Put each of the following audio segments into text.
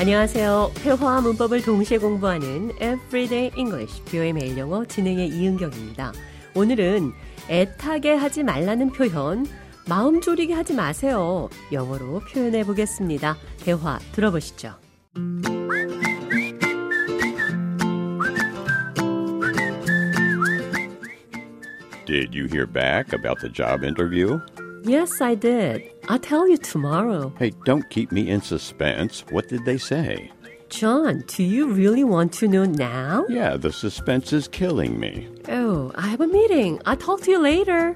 안녕하세요. 회화와 문법을 동시에 공부하는 Everyday English, 뷰의 매일 영어 진행의 이은경입니다. 오늘은 애타게 하지 말라는 표현, 마음 졸이게 하지 마세요. 영어로 표현해 보겠습니다. 대화 들어보시죠. Did you hear back about the job interview? Yes, I did. I'll tell you tomorrow. Hey, don't keep me in suspense. What did they say? John, do you really want to know now? Yeah, the suspense is killing me. Oh, I have a meeting. I'll talk to you later.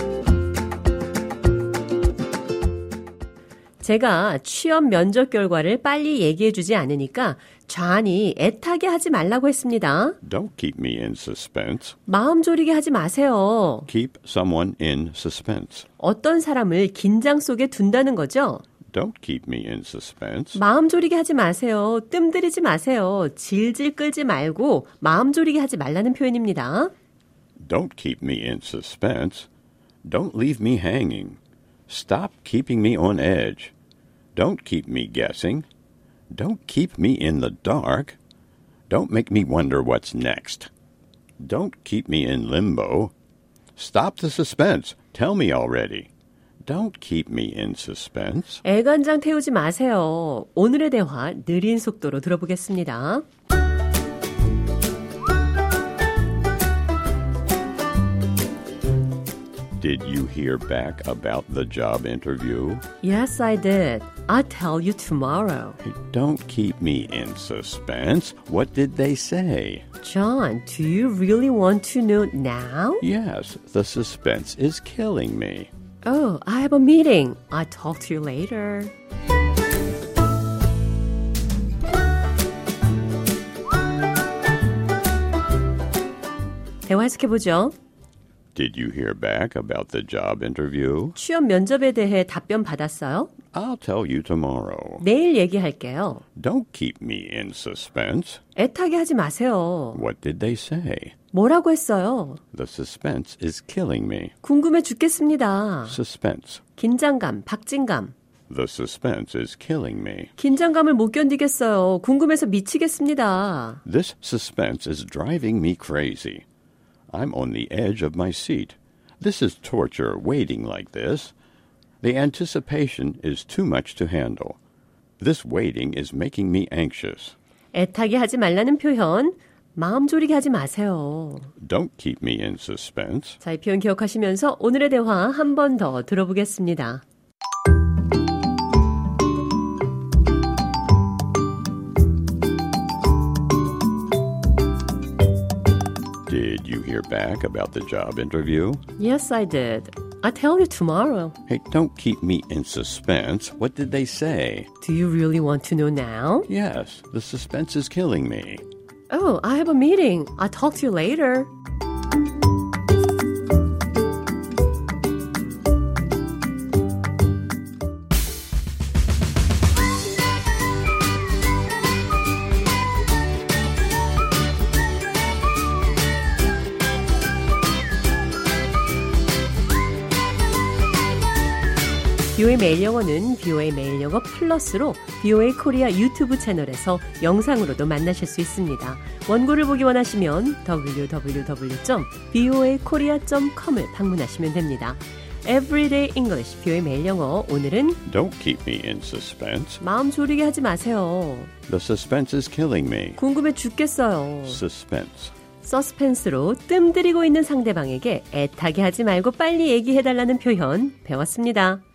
제가 취업 면접 결과를 빨리 얘기해주지 않으니까 좌안이 애타게 하지 말라고 했습니다. Don't keep me in suspense. 마음 졸이게 하지 마세요. Keep someone in suspense. 어떤 사람을 긴장 속에 둔다는 거죠. Don't keep me in suspense. 마음 졸이게 하지 마세요. 뜸들이지 마세요. 질질 끌지 말고 마음 졸이게 하지 말라는 표현입니다. Don't keep me in suspense. Don't leave me hanging. Stop keeping me on edge. Don't keep me guessing. Don't keep me in the dark. Don't make me wonder what's next. Don't keep me in limbo. Stop the suspense. Tell me already. Don't keep me in suspense. 애간장 태우지 마세요. 오늘의 대화 느린 속도로 들어보겠습니다. Did you hear back about the job interview? Yes, I did. I'll tell you tomorrow. Hey, don't keep me in suspense. What did they say? John, do you really want to know now? Yes, the suspense is killing me. Oh, I have a meeting. I'll talk to you later. 대화 해석해보죠. Did you hear back about the job interview? 취업 면접에 대해 답변 받았어요? I'll tell you tomorrow. 내일 얘기할게요. Don't keep me in suspense. 애타게 하지 마세요. What did they say? 뭐라고 했어요? The suspense is killing me. 궁금해 죽겠습니다. Suspense. 긴장감, 박진감. The suspense is killing me. 긴장감을 못 견디겠어요. 궁금해서 미치겠습니다. This suspense is driving me crazy. I'm on the edge of my seat. This is torture waiting like this. The anticipation is too much to handle. This waiting is making me anxious. 애타게 하지 말라는 표현, 마음 졸이게 하지 마세요. Don't keep me in suspense. 자, 이 표현 기억하시면서 오늘의 대화 한 번 더 들어보겠습니다. Did you hear back about the job interview? Yes, I did. I'll tell you tomorrow. Hey, don't keep me in suspense. What did they say? Do you really want to know now? Yes, the suspense is killing me. Oh, I have a meeting. I'll talk to you later. BOA 매일 영어는 BOA 매일 영어 플러스로 BOA 코리아 유튜브 채널에서 영상으로도 만나실 수 있습니다. 원고를 보기 원하시면 www.boakorea.com을 방문하시면 됩니다. Everyday English, BOA 매일 영어. 오늘은 Don't keep me in suspense. 마음 졸이게 하지 마세요. The suspense is killing me. 궁금해 죽겠어요. Suspense. 서스펜스로 뜸들이고 있는 상대방에게 애타게 하지 말고 빨리 얘기해달라는 표현 배웠습니다.